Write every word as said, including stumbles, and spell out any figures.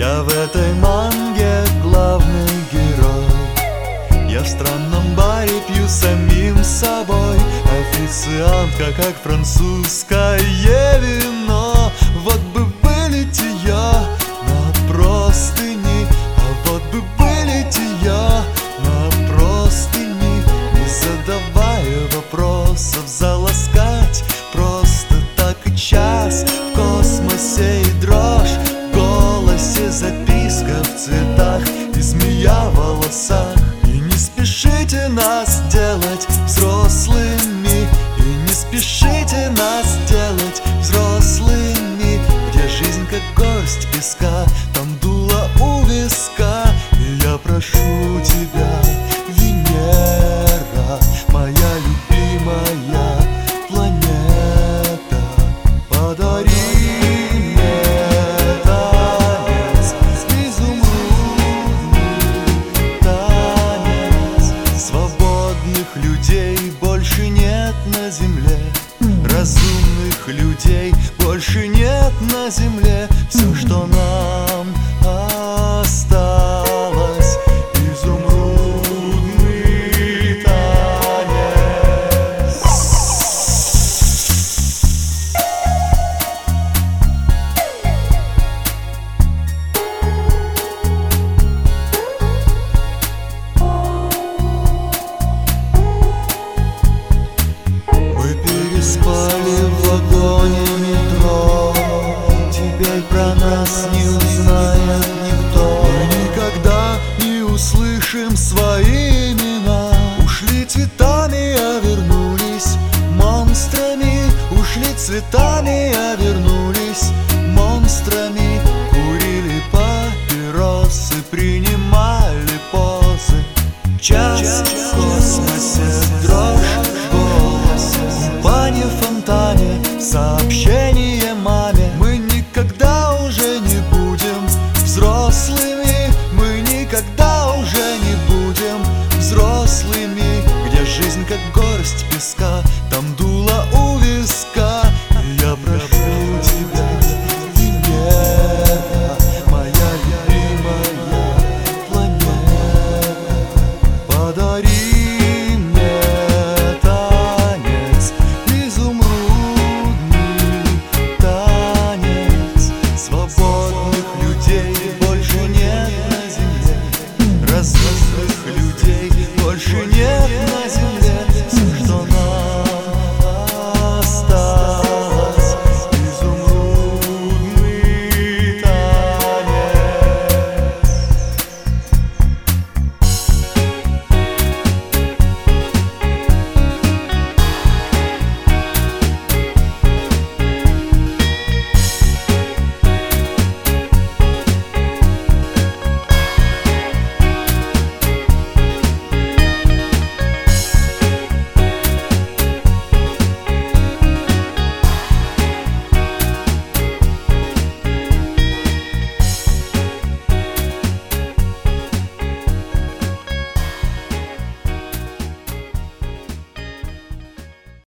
Я в этой манге главный герой. Я в странном баре пью самим собой. Официантка, как французское вино. Вот бы вылить ее на простыни, а вот бы вылить ее на простыни, не задавая вопросов, заласкать просто так и час. В космосе и дрожь в голосе, записка в цветах и змея в волосах. И не спешите нас делать взрослыми, и не спешите нас делать взрослыми. Где жизнь как горсть песка, там дуло у виска. И я прошу тебя, Венера, моя любимая планета, подари мне танец, изумрудный танец. Свободных людей больше нет на земле, разумных людей больше нет на земле. Все, что нам осталось, изумрудный танец. Мы переспали в вагоне метро, теперь про нас не узнает никто. Мы никогда не услышим свои имена. Ушли цветами, а вернулись монстрами. Ушли цветами, а